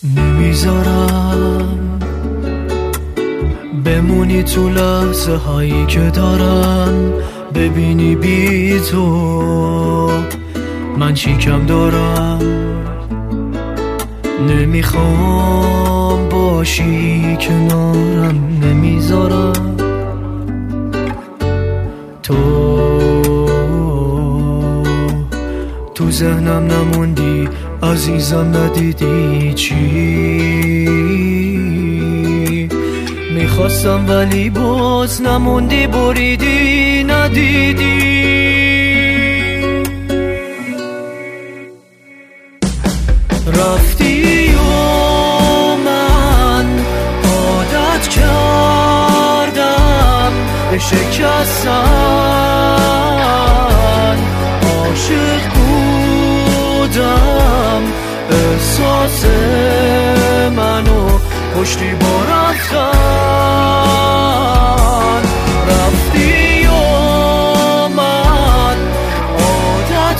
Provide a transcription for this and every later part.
نمیذارم بمونی تو لحظه هایی که دارم، ببینی بی تو من چی کم دارم. نمیخوام باشی کنارم، نمیذارم تو ذهنم نموندی، عزیزم ندیدی چی میخواستم ولی باز نموندی، بریدی ندیدی. رفتی و من عادت کردم به شکستن، عاشق بودم احساس منو پشتی با رفتن. رفتی و من عادت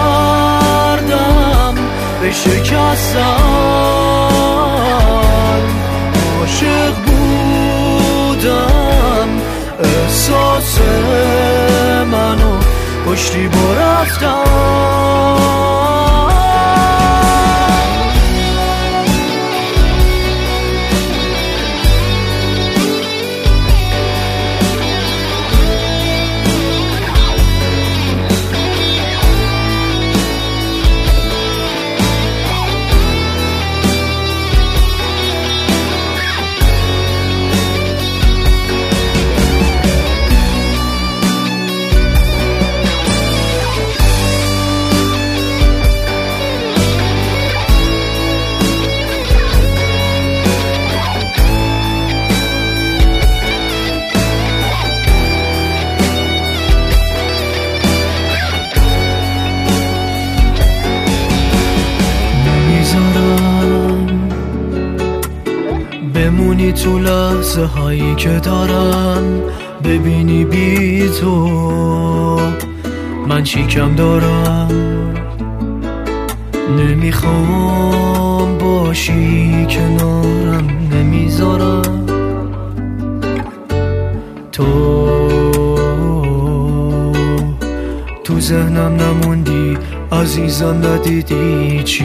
کردم به شکستن، عاشق بودم احساس منو پشتی با رفتن. بمونی تو لحظه هایی که دارم، ببینی بی تو من چی کم دارم. نمیخوام باشی کنارم، نمیذارم تو ذهنم نموندی، عزیزم ندیدی چی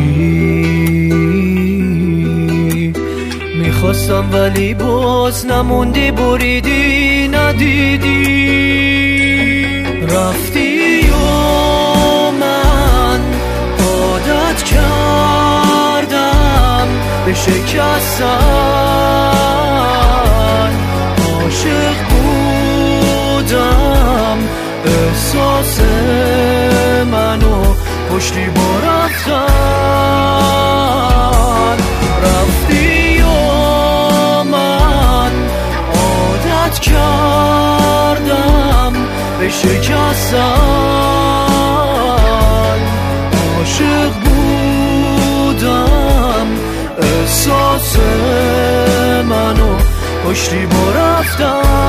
میخواستم ولی باز نموندی، بریدی ندیدی. رفتی و من عادت کردم به شکستن، عاشق بودم احساس منو پشتی با رفتن. رفتی و من عادت کردم به شکستن، عاشق بودم احساس منو پشتی با رفتن.